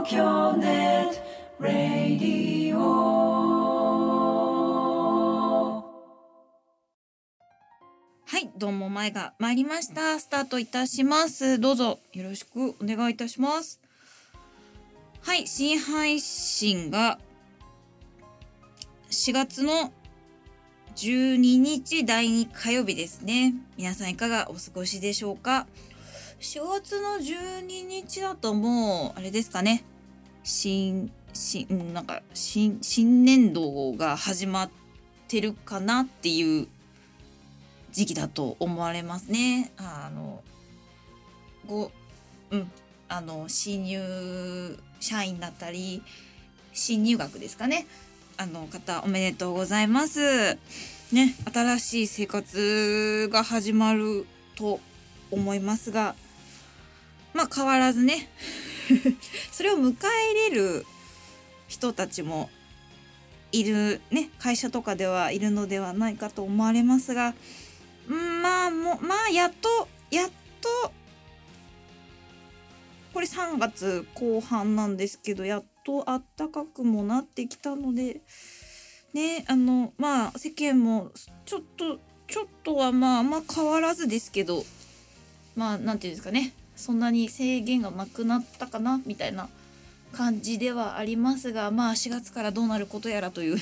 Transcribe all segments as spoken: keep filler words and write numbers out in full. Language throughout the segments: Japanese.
東京ネットラディオ。はい、どうも前が参りました。スタートいたします。どうぞよろしくお願いいたします。はい、新配信がしがつのじゅうににちだいに火曜日ですね。皆さんいかがお過ごしでしょうか。しがつのじゅうににちだともうあれですかね、新新なんか新新年度が始まってるかなっていう時期だと思われますね。あのごうんあの新入社員だったり新入学ですかね、あの方おめでとうございますね。新しい生活が始まると思いますが、まあ変わらずねそれを迎え入れる人たちもいるね、会社とかではいるのではないかと思われますが、んまあもうまあやっとやっとこれさんがつこう半なんですけど、やっと暖かくもなってきたのでね、あのまあ世間もちょっとちょっとはまああんま変わらずですけど、まあなんていうんですかね、そんなに制限がなくなったかなみたいな感じではありますが、まあしがつからどうなることやらという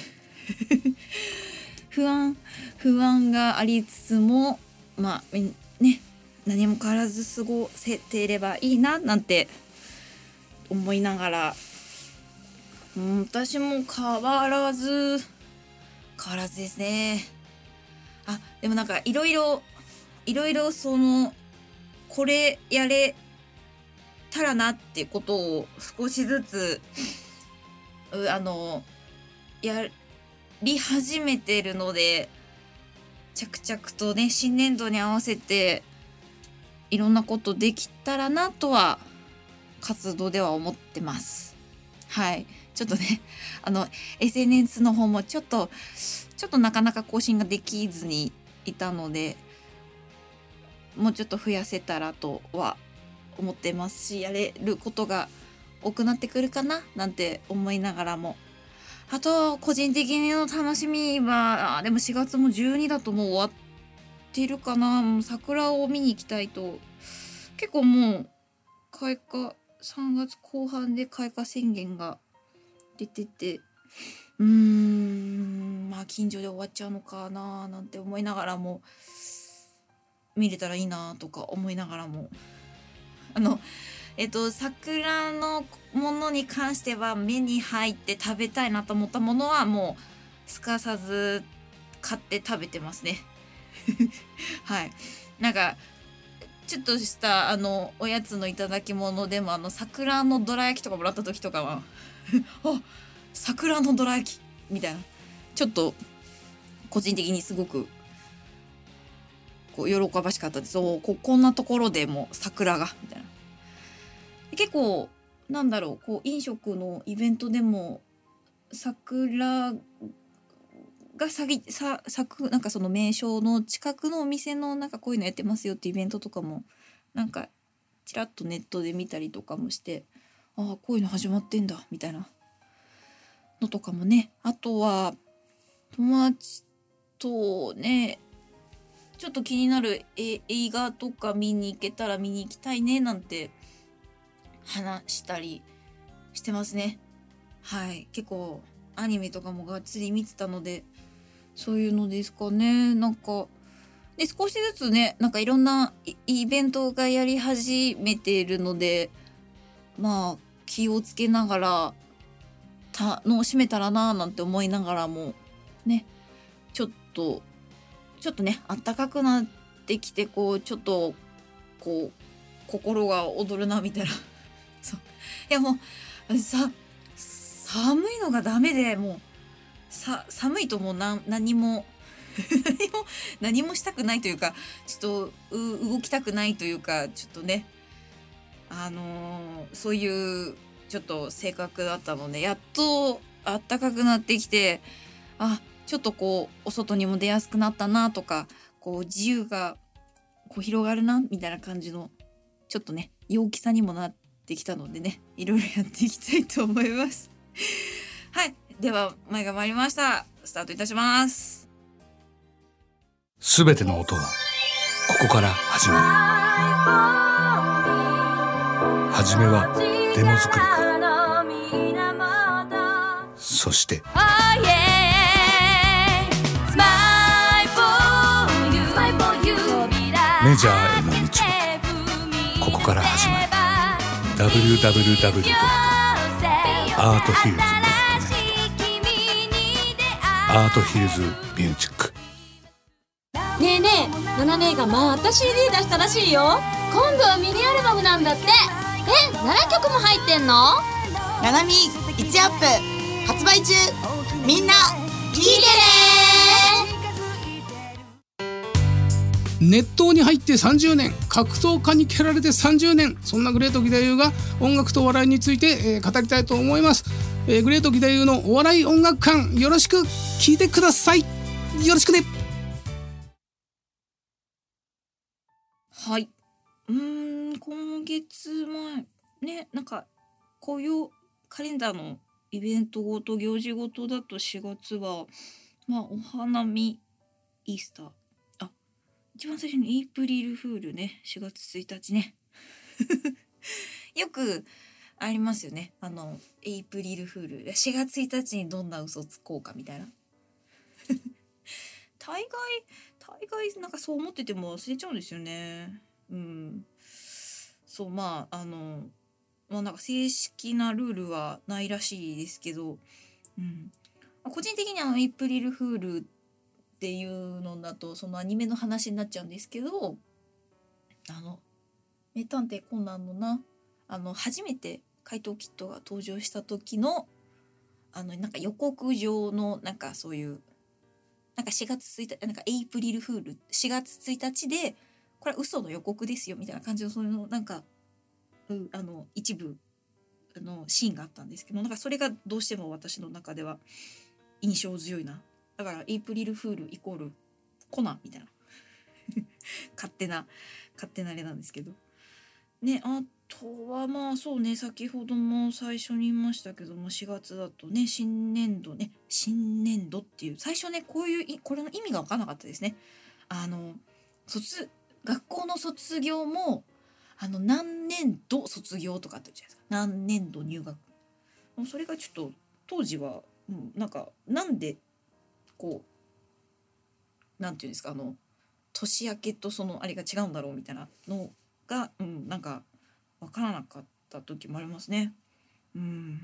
不安不安がありつつも、まあね、何も変わらず過ごせていればいいななんて思いながら、うん、私も変わらず変わらずですね。あ、でもなんかいろいろいろいろそのこれやれたらなってことを少しずつあのやり始めてるので、着々とね新年度に合わせていろんなことできたらなとは活動では思ってます。はい、ちょっとねあの エスエヌエス の方もちょっとちょっとなかなか更新ができずにいたので、もうちょっと増やせたらとは思ってますし、やれることが多くなってくるかななんて思いながらも、あと個人的の楽しみは、あでもしがつもじゅうにだともう終わってるかな。もう桜を見に行きたいと、結構もう開花さんがつこう半で開花宣言が出てて、うーんまあ近所で終わっちゃうのかななんて思いながらも、見れたらいいなとか思いながらも、あのえっと桜のものに関しては目に入って食べたいなと思ったものはもうすかさず買って食べてますねはい、なんかちょっとしたあのおやつのいただき物でも、あの桜のどら焼きとかもらった時とかはあ、桜のどら焼きみたいな、ちょっと個人的にすごくこう喜ばしかったです。そう こ, こんなところでも桜がみたいな。結構なんだろう、こう飲食のイベントでも桜が咲きさ咲く、なんかその名称の近くのお店のなんかこういうのやってますよってイベントとかもなんかちらっとネットで見たりとかもして、ああこういうの始まってんだみたいなのとかもね。あとは友達とね、ちょっと気になるえ映画とか見に行けたら見に行きたいねなんて話したりしてますね。はい、結構アニメとかもがっつり見てたので、そういうのですかね。なんかで少しずつね、なんかいろんなイベントがやり始めているので、まあ気をつけながら楽しめたらななんて思いながらもね、ちょっとちょっとね暖かくなってきて、こうちょっとこう心が躍るなみたいなそういやもうさ寒いのがダメで、もうさ寒いともうな何も何も何もしたくないというか、ちょっとう動きたくないというか、ちょっとねあのーそういうちょっと性格だったので、やっと暖かくなってきて、あちょっとこうお外にも出やすくなったなとか、こう自由がこう広がるなみたいな感じのちょっとね陽気さにもなっってきたのでね、いろいろやっていきたいと思いますはい、では前が参りました。スタートいたします。 すべての音はここから始まる。はじめはデモ作りから、そしてメジャーへの道もここから始まる。 ダブリューダブリューダブリュー ドットアートヒルズ ドットネット アートヒルズミュージック。 ねえねえ、ナナ姉がまた シーディー 出したらしいよ。今度はミニアルバムなんだって。え、ななきょくも入ってんの？ ナナミいちアップ発売中。みんな聞いてね。 熱湯に入ってさんじゅうねん、格闘家に蹴られてさんじゅうねん、そんなグレート義太夫が音楽とお笑いについて、えー、語りたいと思います、えー、グレート義太夫のお笑い音楽館、よろしく聞いてください。よろしくね。 はい、うーん今月前ね、なんか紅葉カレンダーのイベントごと行事ごとだとしがつはまあお花見、イースター、あ一番最初にエイプリルフールね、しがつついたちねよくありますよね、あのエイプリルフール、しがつついたちにどんな嘘つこうかみたいな大概大概なんかそう思ってても忘れちゃうんですよね。うんそうまああのまあなんか正式なルールはないらしいですけど、うん、個人的にあのエイプリルフールっていうのだとそのアニメの話になっちゃうんですけど、あの名探偵コナンのな、あの初めて怪盗キッドが登場した時のあのなんか予告状のなんかそういうなんかしがつついたちなんかエイプリルフールしがつついたちでこれは嘘の予告ですよみたいな感じのそういうのなんか、うん、あの一部あのシーンがあったんですけど、なんかそれがどうしても私の中では印象強いな。だからエイプリルフールイコールコナンみたいな勝手な勝手なあれなんですけどね。あとはまあそうね、先ほども最初に言いましたけどもしがつだとね新年度ね、新年度っていう最初ねこういうこれの意味が分からなかったですね。あの卒学校の卒業もあの何年度卒業とかって言うじゃないですか。何年度入学、それがちょっと当時は、うん、なんかなんでこうなんていうんですか、あの年明けとそのあれが違うんだろうみたいなのが、うん、なんか分からなかった時もありますね。うん、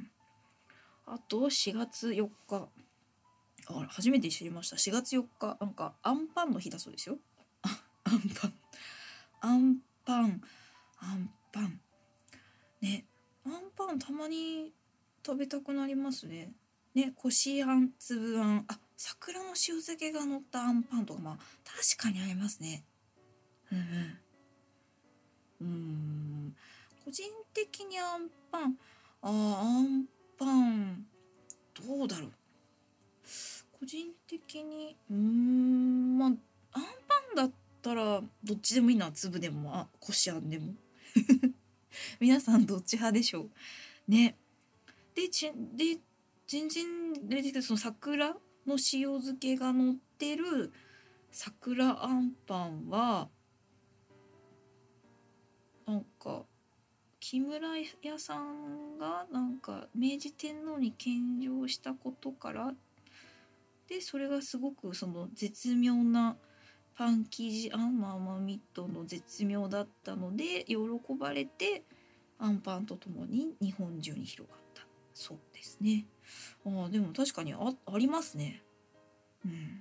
あとしがつよっか、あ初めて知りました。しがつよっかなんかアンパンの日だそうですよ。アンパンアンパンアンパンね、アンパンたまに食べたくなりますね。ね、こしあん、粒あん、あ、桜の塩漬けが乗ったアンパンとか、まあ確かにありますね。うんうん。うーん、個人的にアンパン、あー、アンパンどうだろう。個人的にうーん、まあアンパンだったらどっちでもいいな、粒でもあこしあんでも。皆さんどっち派でしょうね。でちで全然出てきたその桜の塩漬けが乗ってる桜あんパンはなんか木村屋さんがなんか明治天皇に献上したことからで、それがすごくその絶妙なパン生地あんの甘みとの絶妙だったので喜ばれてアンパンとともに日本中に広がったそうですね。あでも確かに あ, ありますね。うん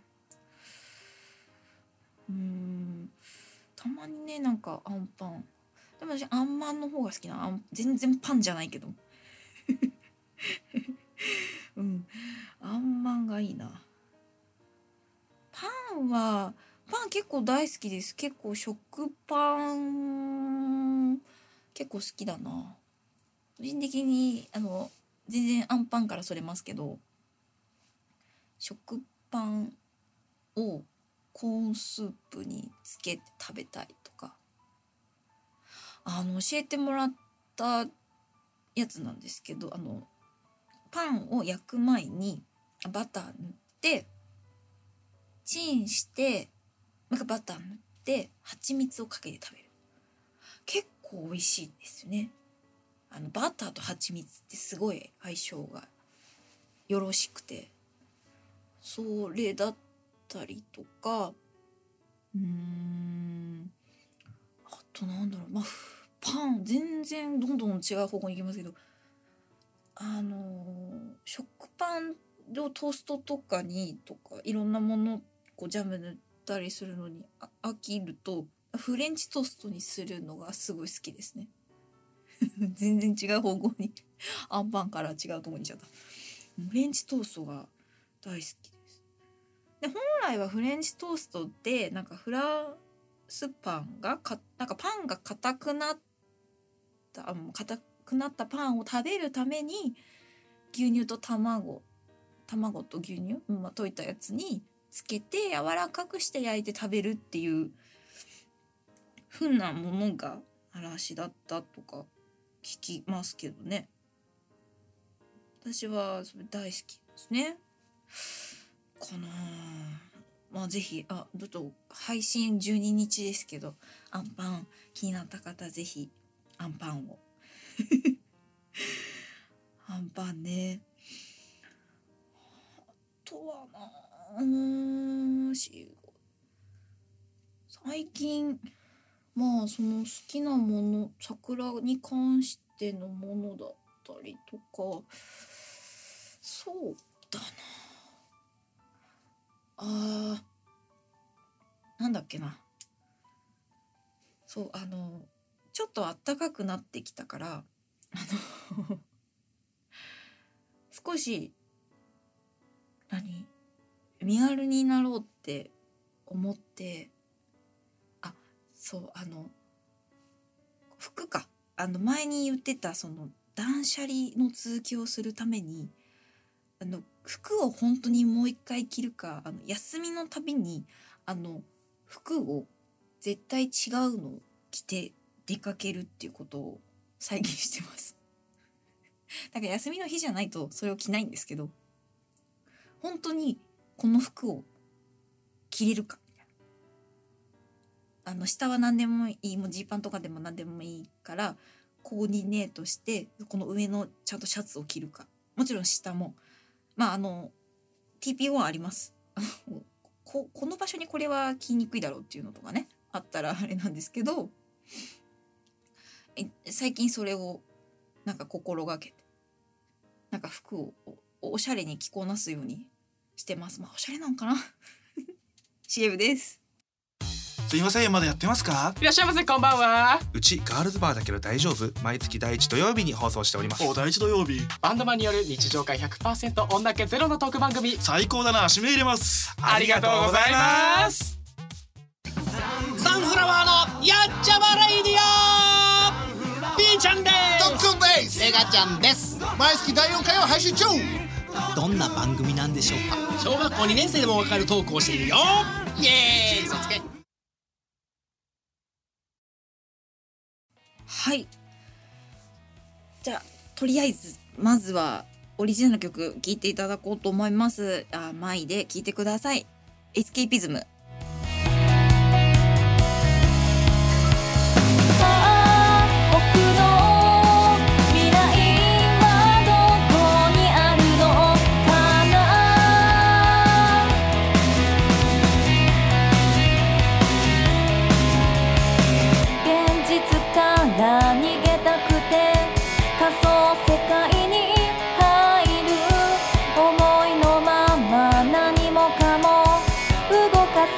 うーんたまにねなんかアンパンでも私あんまんの方が好きな、あん全然パンじゃないけどうんあんまんがいいな。パンはパン結構大好きです。結構食パン結構好きだな。個人的にあの全然アンパンからそれますけど、食パンをコーンスープにつけて食べたりとか、あの教えてもらったやつなんですけど、あのパンを焼く前にバター塗ってチンしてなんかバター塗って蜂蜜をかけて食べる。結構美味しいんですよね。あのバターと蜂蜜ってすごい相性がよろしくて、それだったりとか、うーんあとなんだろう、まあパン全然どんどん違う方向に行きますけど、あのー、食パンをトーストとかにとかいろんなものこうジャム塗ったりするのに飽きるとフレンチトーストにするのがすごい好きですね。全然違う方向にアンパンから違うところに行っちゃった。フレンチトーストが大好きです。で本来はフレンチトーストってなんかフランスパンがかなんかパンが硬くなった硬くなったパンを食べるために牛乳と卵卵と牛乳、まあ、溶いたやつにつけて柔らかくして焼いて食べるっていうふうなものが嵐だったとか聞きますけどね。私はそれ大好きですね。かなまあぜひあちょっと配信じゅうににちですけどアンパン気になった方ぜひアンパンをアンパンね。あとはなうーんし最近まあその好きなもの桜に関してのものだったりとかそうだなあなんだっけなそうあのちょっと暖かくなってきたからあの少し何身軽になろうって思ってあそうあの服かあの前に言ってたその断捨離の続きをするためにあの服を本当にもう一回着るかあの休みのたびにあの服を絶対違うのを着て出かけるっていうことを再現してますだから休みの日じゃないとそれを着ないんですけど本当にこの服を着れるかみたいなあの下は何でもいいもうジーパンとかでも何でもいいからコーディネートしてこの上のちゃんとシャツを着るかもちろん下もまああの ティーピーオー ありますこ, この場所にこれは着にくいだろうっていうのとかねあったらあれなんですけどえ最近それをなんか心がけてなんか服を お, おしゃれに着こなすようにしてます。まあおしゃれなんかなシーエム ですすいませんまだやってますか？ いらっしゃいませこんばんは。 うちガールズバーだけど大丈夫毎月第一土曜日に放送しております。 お第一土曜日バンドマンによる日常会 ひゃくパーセント 女気ゼロのトーク番組最高だな締め入れますありがとうございますサンフラワーのやっちゃまレイディオ B ちゃんですトックンですメガちゃんです毎月だいよんかいを配信中どんな番組なんでしょうか小学校にねん生でもわかるトークをしているよイエーイ嘘つけはいじゃあとりあえずまずはオリジナルの曲聴いていただこうと思いますあマイで聴いてくださいエスケーピズム 「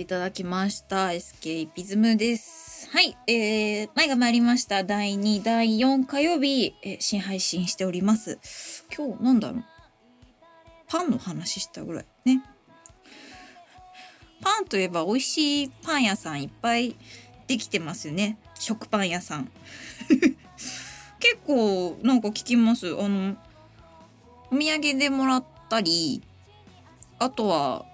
いただきました。エスケイピズムです。はい、えー、前が参りましただいにだいよん火曜日、えー、新配信しております。今日なんだろう、パンの話したぐらいね。パンといえば美味しいパン屋さんいっぱいできてますよね。食パン屋さん結構なんか聞きます。あのお土産でもらったり、あとは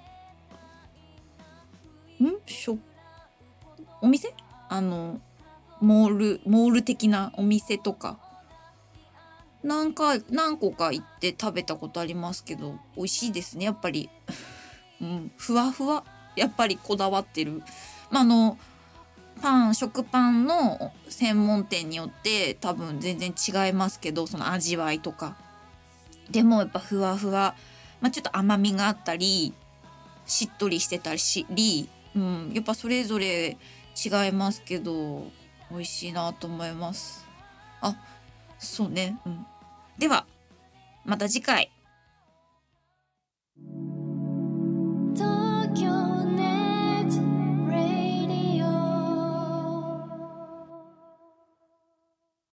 んしょお店あのモールモール的なお店とか何回何個か行って食べたことありますけど、美味しいですねやっぱりうん、ふわふわ、やっぱりこだわってる。まあ、あのパン食パンの専門店によって多分全然違いますけど、その味わいとかでもやっぱふわふわ、まあ、ちょっと甘みがあったりしっとりしてたり、うん、やっぱそれぞれ違いますけど美味しいなと思います。あ、そうね、うん、ではまた次回